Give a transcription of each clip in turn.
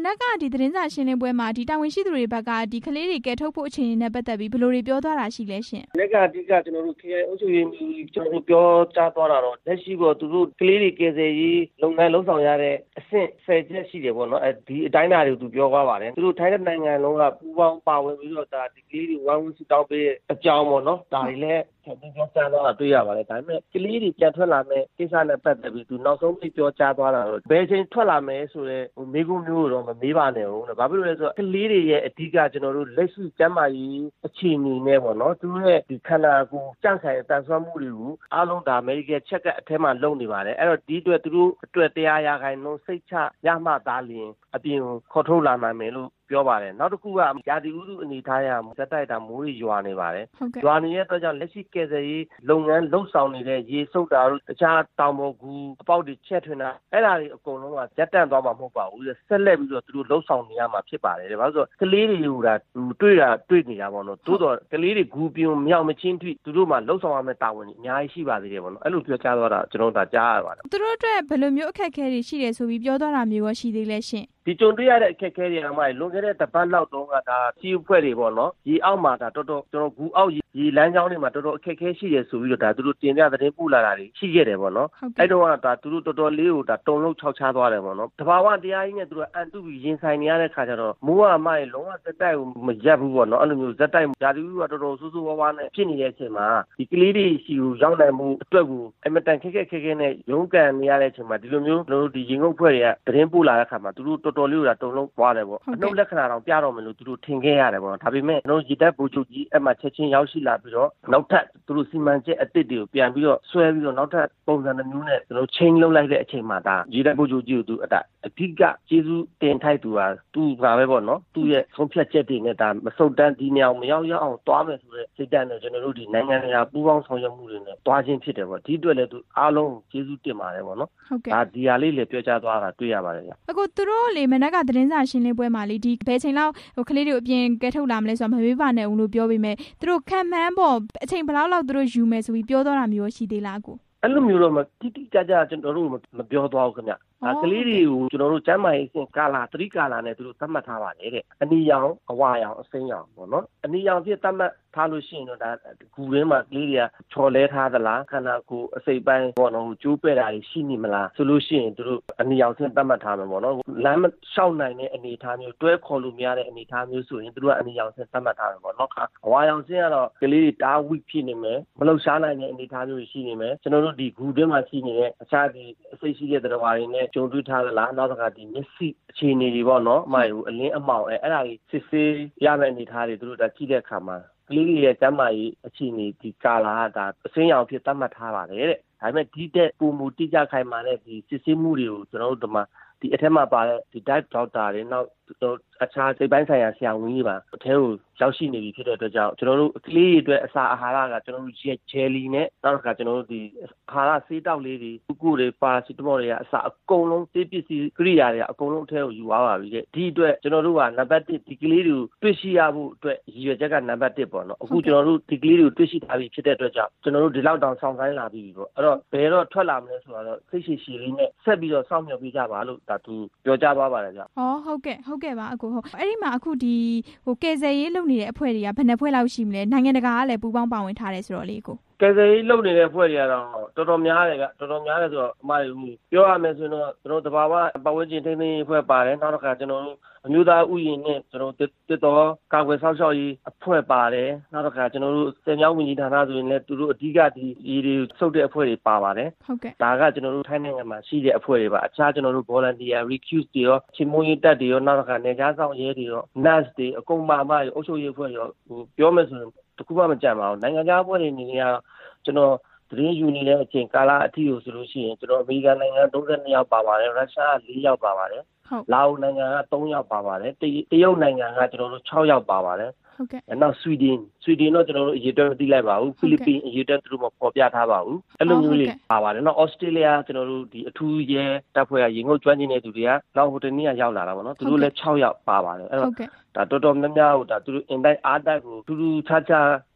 နက်ကဒီသတင်းစာရှင်းလင်းပွဲမှာဒီတာဝန်ရှိသူတွေဘက်ကဒီကလေးတွေကဲထုတ်ဖို့အခြေအနေနဲ့ပတ်သက်ပြီးဘယ်လိုတွေပြောသွားတာရှိလဲရှင်။လက်ကအဓိကကျွန်တော်တို့ KI အုပ်ချုပ်ရေးကျွန်တော်တို့ပြောကြားသွားတာတော့လက်ရှိပေါ်သူတို့ကလေးတွေကယ်ဆယ်ရေးလုပ်ငန်းလုပ်ဆောင်ရတဲ့အဆင့်10ချက်ရှိတယ်ပေါ့နော်ဒီအတိုင်းအတာတွေကိုသူပြောသွားပါတယ်သူတို့ထိုင်းတဲ့နိုင်ငံလုံးကပူးပေါင်းပါဝင်ပြီးတော့ဒါဒီကလေးတွေဝိုင်းဝန်းစုတောင်းပေးတဲ့အကြောင်းပေါ့နော်ဒါတွေလည်းပြောကြားသွားတာတွေ့ရပါတယ်ဒါပေမဲ့ကလေးတွေပြန်ထွက်လာမယ်ကိစ္စနဲ့ပတ်သက်ပြီးသူနောက်ဆုံးပြောကြားသွားတာတော့ဘယ်ချိန်ထွက်လာမယ်ဆိုတဲ့မိကုမျိုးတော့မမေးပါနဲ့ဟုတ်လားဘာဖြစ်လို့လဲဆိုတော့ကလေးတွေရဲ့အဓိကကျွန်တော်တို့လက်ရှိကျန်းမာရေးအခြေအနေနဲ့ပေါ့နော်သူတို့ရဲ့ဒီခန္ဓာကိုယ်ကြန့်ခိုင်တန်ဆွမ်းမှုတွေကိုအားလုံးဒါ medical check ကအထက်မှာလုပ်နေပါတယ်အဲ့တော့ဒီအတွက်သူတို့အတွက်တရားရခိုင်နှုန်းစိတ်ချရမှသာလျှင်အပြင်ခေါ်ထုတ်လာနိုင်မယ်လို့ပြောပါတယ်နောက်တစ်ခုကရာသီဥတုအနေထားရဇက်တိုက်တာမိုးတွေရွာနေပါတယ်ရွာနေတဲ့အတွက်ကြောင့်လက်ရှိကယ်ဆယ်ရေးလုပ်ငန်းလှုပ်ဆောင်နေတဲ့ရေစုပ်တာတို့တခြားတောင်ပေါ်ကူအပေါက်တွေချက်ထွင်တာအဲ့ဒါတွေအကုန်လုံးကရပ်တန့်သွားမှာမဟုတ်ပါဘူးဆက်လက်ပြီးတော့သူတို့လှုပ်ဆောင်နေရမှာဖြစ်ပါတယ်ဘာလို့ဆိုတော့ကလေးတွေကတွေ့နေတာပေါ့နော်သို့တော့ကလေးတွေဂူပြုံမြောက်မချင်းထိသူတို့မှလှုပ်ဆောင်ရမယ့်တာဝန်တွေအများကြီးရှိပါသေးတယ်ပေါ့နော်အဲ့လိုပြောကြားသွားတာကျွန်တော်တို့ကြားရပါတယ်သူတို့အတွက်ဘယ်လိုမျိုးအခက်အခဲတွေရှိတယ်ဆိုပြီးပြောသွားတာမျိုးရောရှိသေးလဲရှင်ဒီကြုံတွေ့ရတဲ့အခက်အခဲတွေကမှလွန်ခဲ့တဲ့တပတ်လောက်တုန်းကဒါစီးအဖွဲ့တွေပေါ့နော်ရေအောက်မှာဒါတော်တော်ကျွန်တော်ဂူအောက်ရေလမ်းကြောင်းတွေမှာတော်တော်အခက်အခဲရှိတယ်ဆိုပြီးတော့ဒါသူတို့တင်ပြသတင်းပို့လာတာတွေရှိခဲ့တယ်ပေါ့နော်အဲ့တော့ကဒါသူတို့တော်တော်လေးကိုဒါတုံလုံးခြောက်ခြားသွားတယ်ပေါ့နော်တဘာဝတရားကြီးနဲ့သူတို့အန်တုပြီးရင်ဆိုင်နေရတဲ့ခါကျတော့မိုးကမှရေလုံးဝဇက်တိုက်ကိုမရက်ဘူးပေါ့နော်အဲ့လိုမျိုးဇက်တိုက်ဓာတ်ဥကတော်တော်ဆိုးဆိုးဝါးဝါးနဲ့ဖြစ်နေတဲ့အချိန်မှာဒီကလေးတွေရှိကိုရောက်နိုင်မှုအတွက်ကိုအမတန်ခက်ခဲနဲ့ရုန်းကန်နေရတဲ့အချိန်မှာဒီလိုမျိုးကျွန်တော်တို့ဒီရင်ငုတ်ဖွဲ့တွေကသတင်းပို့လာတဲ့ခါမှာသူတို့တော်တော်လေးကိုဒါတုံလုံးသွားတယ်ပေါ့အနှုတ်လက္ခဏာတော့ပြတော့မလို့သူတို့ထင်ခဲ့ရတယ်ပေါ့ဒါပေမဲ့ကျွန်တော်ရေတပ်ဘူချုပ်ကြီးအဲ့မှာချက်ချင်းရောက်ရှိလာပြီးတော့နောက်ထပ်သူတို့စီမံချက်အသစ်တွေကိုပြန်ပြီးတော့ဆွဲပြီးတော့နောက်ထပ်ပုံစံတစ်မျိုးနဲ့ကျွန်တော်ချင်းလုံးလိုက်တဲ့အချိန်မှာဒါရေတပ်ဘူချုပ်ကြီးကိုသူအဓိကကျေးဇူးတင်ထိုက်သူဟာသူပါပဲပေါ့နော်သူရဲ့ဆုံးဖြတ်ချက်တွေနဲ့ဒါမစုံတန်းဒီနေအောင်မရောက်အောင်သွားမယ်ဆိုတဲ့စိတ်ဓာတ်နဲ့ကျွန်တော်တို့ဒီနိုင်ငံတကာပူးပေါင်းဆောင်ရွက်မှုတွေနဲ့တွားချင်းဖြစ်တယ်ပေါ့ဒီအတွက်လည်းသူအားလုံးကျေးဇူးတင်ပါတယ်ပေါ့နော်ဒါဒီဟာလေးလည်းပြောကြားသွားတာတွေ့ရပါတယ်ဗျအခုသူတို့လေမနက်ကသတင်းစာရှင်းလင်းပွဲမှာလေဒီဘယ်ချိန်လောက်ကလေးတွေအပြင်ကဲထုတ်လာမလဲဆိုတော့မမေးပါနဲ့ဦးလို့ပြောပေမဲ့သူတို့ခံမှန်းပေါ်အချိန်ဘယ်လောက်သူတို့ယူမယ်ဆိုပြီးပြောသွားတာမျိုးရှိသေးလားကိုအဲ့လိုမျိုးတော့တိတိကျကျကျွန်တော်တို့မပြောသွားဘူးခင်ဗျကလေးတွေကိုကျွန်တော်တို့ကျမ်းမာရေးစဉ်ကာလာသတိကာလာနဲ့သူတို့သတ်မှတ်ထားပါတယ်တဲ့အနီရောင်အဝါရောင်အစိမ်းရောင်ပေါ့နော်အနီရောင်ဖြစ်သတ်မှတ်ထားလို့ရှိရင်တော့ဒါဂူရင်းမှာကလေးတွေကချော်လဲထားသလားခန္ဓာကိုယ်အစိပ်ပိုင်းပေါ့နော်ကျိုးပဲ့တာတွေရှိနေမလားဆိုလို့ရှိရင်သူတို့အနီရောင်စဉ်သတ်မှတ်ထားမှာပေါ့နော်လမ်းမလျှောက်နိုင်တဲ့အနေအထားမျိုးတွဲခေါ်လို့မရတဲ့အနေအထားမျိုးဆိုရင်သူတို့ကအနီရောင်စဉ်သတ်မှတ်ထားမှာပေါ့နော်အဝါရောင်စဉ်ကတော့ကလေးတွေတားဝိဖြစ်နေမယ်မလှုပ်ရှားနိုင်တဲ့အနေအထားမျိုးရှိနေမယ်ကျွန်တော်တို့ဒီဂူတွင်းမှာရှိနေတဲ့အခြားဒီအစိပ်ရှိတဲ့သတ္တဝါတွေနဲ့ကြုံတွေ့ထားသလားနောက်တစ်ခါဒီမျက်စိအခြေအနေတွေပေါ့နော်အမိုင်ကိုအလင်းအမောင်အဲ့ဒါကြီးစစ်ဆေးရမယ့်အနေအထားတွေသူတို့ဒါကြည့်တဲ့အခါမှာကလေးတွေရဲ့ကျန်းမာရေးအခြေအနေဒီကာလာကဒါအစင်းရောင်ဖြစ်သတ်မှတ်ထားပါတယ်တဲ့ဒါပေမဲ့ဒီတဲ့ပုံမူတိကျခိုင်မာတဲ့ဒီစစ်ဆေးမှုတွေကိုကျွန်တော်တို့ဒီမှာဒီအထက်မှာပါတဲ့ဒီ dive doctor တွေနောက်အခြားစိတ်ပိုင်းဆိုင်ရာဆရာဝန်ကြီးပါအထဲကိုရောက်ရှိနေပြီဖြစ်တဲ့အတွက်ကြောင့်ကျွန်တော်တို့ကလေးတွေအတွက်အစာအာဟာရကကျွန်တော်တို့ဂျယ်လီနဲ့နောက်တစ်ခါကျွန်တော်တို့ဒီအာဟာရဆေးတောက်လေးတွေကုတွေပါရာစီတမောတွေကအစာအကုန်လုံးဆေးပစ္စည်းကိရိယာတွေအကုန်လုံးအထဲကိုယူသွားပါပြီတဲ့ဒီအတွက်ကျွန်တော်တို့ကနံပါတ်1ဒီကလေးတွေကိုတွေ့ရှိရဖို့အတွက်ရည်ရွယ်ချက်ကနံပါတ်1ပေါ့နော်အခုကျွန်တော်တို့ဒီကလေးတွေကိုတွေ့ရှိထားပြီဖြစ်တဲ့အတွက်ကြောင့်ကျွန်တော်တို့ဒီလောက်တောင်ဆောင်ခိုင်းလာပြီပေါ့အဲ့တော့ဘယ်တော့ထွက်လာမလဲဆိုတော့စိတ်ရှိလေးနဲ့ဆက်ပြီးတော့စောင့်မျှော်ပေးကြပါလို့ဒါသူပြောကြားသွားပါတယ်ဗျဟုတ်ကဲ့ပါအကိုဟုတ်အဲ့ဒီမှာအခုဒီကယ်ဆယ်ရေးလုပ်နေတဲ့အဖွဲ့တွေကဘယ်နှဖွဲ့လောက်ရှိမလဲနိုင်ငံတကာကလည်းပူးပေါင်းပါဝင်ထားတယ်ဆိုတော့လေကိုကယ်ဆယ်ရေးလုပ်နေတဲ့အဖွဲ့တွေကတော့တော်တော်များတယ်ဆိုတော့အမပြောရမယ်ဆိုတော့ကျွန်တော်တဘာဝပတ်ဝန်းကျင်ထိန်းသိမ်းရေးအဖွဲ့ပါတယ်နောက်တစ်ခါကျွန်တော်တို့အမျိုးသားဥယျာဉ်နဲ့ကျွန်တော်တစ်တော်ကာကွယ်ဆောက်ရှောက်ရေးအဖွဲ့ပါတယ်နောက်တစ်ခါကျွန်တော်တို့စင်မြောင်းဝန်ကြီးဌာနဆိုရင်လည်းသူတို့အဓိကဒီရေတွေစုပ်တဲ့အဖွဲ့တွေပါပါတယ်ဟုတ်ကဲ့ဒါကကျွန်တော်တို့ထိုင်းနိုင်ငံမှာရှိတဲ့အဖွဲ့တွေပါအခြားကျွန်တော်တို့ volunteer recruit တွေရောချင်းမွေးတက်တွေရောနောက်တစ်ခါနေကြားဆောင်ရဲတွေရော nurse တွေအကုန်ပါမှအုပ်ချုပ်ရေးအဖွဲ့ရောပြောမယ်ဆိုရင်တခုမှမကြံပါဘူးနိုင်ငံခြားအဖွဲ့တွေအနေနဲ့ကျွန်တော်သတင်းယူနေတဲ့အချိန်ကာလအထိကိုဆိုလို့ရှိရင်ကျွန်တော်အမေရိကန်နိုင်ငံ32ယောက်ပါပါတယ်ရုရှားက4ယောက်ပါပါတယ်လာအိုနိုင်ငံက3ယောက်ပါပါတယ်တရုတ်နိုင်ငံကကျွန်တော်တို့6ယောက်ပါပါတယ်ဟုတ်ကဲ့နောက်ဆွီဒင်တော့ကျွန်တော်တို့အရေးတက်မသိလိုက်ပါဘူးဖိလစ်ပင်အရေးတက်သူတို့မပေါ်ပြထားပါဘူးအဲ့လိုမျိုးလေးပါပါတယ်နောက်ဩစတြေးလျကျွန်တော်တို့ဒီအထူးရဲတပ်ဖွဲ့ကရေငုပ်ကျွမ်းကျင်တဲ့သူတွေကနောက်ဟိုတနေ့ကရောက်လာတာပေါ့နော်သူတို့လည်း6ယောက်ပါပါတယ်အဲ့တော့ဒါတော်တော်များများဟိုဒါသူတို့အင်တိုင်းအားတက်ကိုထူးထူးခြားခြား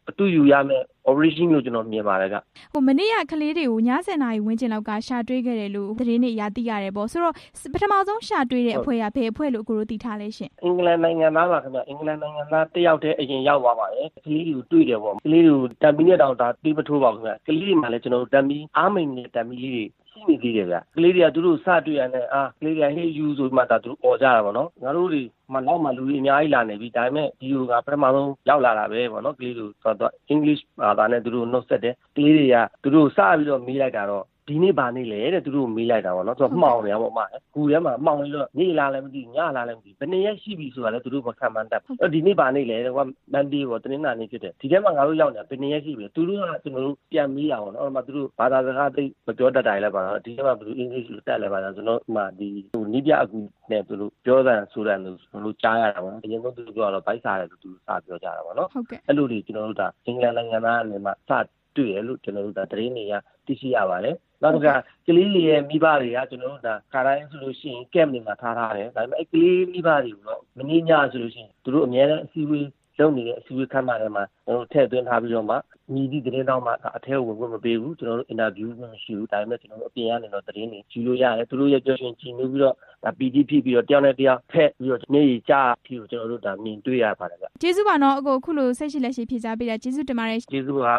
အတူယူရမယ် origin လို့ကျွန်တော်မြင်ပါတယ်ဗျမနေ့ကကလေးတွေကိုည7 နာရီဝန်းကျင်လောက်ကရှာတွေ့ခဲ့တယ်လို့သတင်းတွေရသိရတယ်ပေါ့ဆိုတော့ပထမဆုံးရှာတွေ့တဲ့အဖွဲ့ကဘယ်အဖွဲ့လို့ကိုတို့သိထားလဲရှင်အင်္ဂလန်နိုင်ငံသားပါခင်ဗျအင်္ဂလန်နိုင်ငံသားတစ်ယောက်တည်းအရင်ရောက်သွားပါတယ်ကလေးတွေကိုတွေ့တယ်ပေါ့ကလေးတွေကိုတံမီနဲ့တောင်ဒါတီးမထိုးပါဘူးခင်ဗျကလေးတွေမှာလည်းကျွန်တော်တို့တံမီအားမိန်နဲ့တံမီလေးတွေရှိနေသေးတယ်ဗျကလေးတွေကသူတို့စတွေ့ရတဲ့ကလေးတွေကဟေးယူဆိုမှဒါသူတို့អော်ကြတာပေါ့နော်ငါတို့တွေမနောက်မှလူတွေအများကြီးလာနေပြီဒါပေမဲ့ဒီလိုကပထမဆုံးရောက်လာတာပဲပေါ့နော်ကလေးတို့တော့ English ဘာသာနဲ့သူတို့နှုတ်ဆက်တယ်ကလေးတွေကသူတို့စပြီးတော့မေးလိုက်တာတော့ဒီနေ့ဘာနေ့လဲတဲ့သူတို့မေးလိုက်တာပေါ့နော်သူကမှောင်နေရပေါ့အမကူထဲမှာမှောင်နေတော့နေ့လာလည်းမသိညလာလည်းမသိဘယ်နှစ်ရက်ရှိပြီဆိုတာလည်းသူတို့မခံမှန်းတတ်ဘူးဒီနေ့ဘာနေ့လဲတဲ့ကမန်ဒေးပေါ့တင်းနာနေ့ဖြစ်တယ်ဒီထဲမှာငါတို့ရောက်နေတာဘယ်နှစ်ရက်ရှိပြီသူတို့ကကျွန်တော်တို့ပြန်မေးတာပေါ့နော်အဲ့မှာသူတို့ဘာသာစကားသိမပြောတတ်တာလည်းပါတော့ဒီထဲမှာဘယ်လို English လို့တက်လဲပါတော့ကျွန်တော်မှဒီနီးပြအကူနဲ့သူတို့ပြောတာဆိုတာလို့ကျွန်တော်တို့ကြားရတာပေါ့နော်အရင်ဆုံးသူတို့ကတော့ဗိုက်စားတယ်သူတို့စပြောကြတာပေါ့နော်အဲ့လိုတွေကျွန်တော်တို့ဒါအင်္ဂလန်နိုင်ငံသားအနေမှာစတွေ့ရလို့ကျွန်တော်တို့ဒါသတင်းတွေကသိရှိရပါတယ်နောက်တစ်ခါကလေးတွေရဲ့မိဘတွေကကျွန်တော်တို့ဒါခါတိုင်းဆိုလို့ရှိရင်ကက်မတွေမှာထားတယ်ဒါပေမဲ့အဲ့ကလေးမိဘတွေကိုတော့မင်းညဆိုလို့ရှိရင်သူတို့အများနဲ့အစည်းအဝေးလုပ်နေတဲ့အစည်းအဝေးခန်းမထဲမှာကျွန်တော်တို့ထည့်သွင်းထားပြီးတော့မှညီဒီသတင်းတောင်းမှအထဲဝင်ခွင့်မပေးဘူးကျွန်တော်တို့အင်တာဗျူးမရှိဘူးဒါပေမဲ့ကျွန်တော်တို့အပြင်ကနေတော့သတင်းတွေယူလို့ရတယ်သူတို့ရဲ့ကြွရှင်ကြည်နူးပြီးတော့ဒါ PD ဖြစ်ပြီးတော့တယောက်နဲ့တယောက်ဖက်ပြီးတော့မျက်ရည်ကျပြီးတော့ကျွန်တော်တို့ဒါမြင်တွေ့ရပါတယ်ဗျကျေးဇူးပါနော်အခုလိုဆက်ရှိလက်ရှိဖြေကြားပေးတာကျေးဇူးတင်ပါတယ်ကျေးဇူးပါ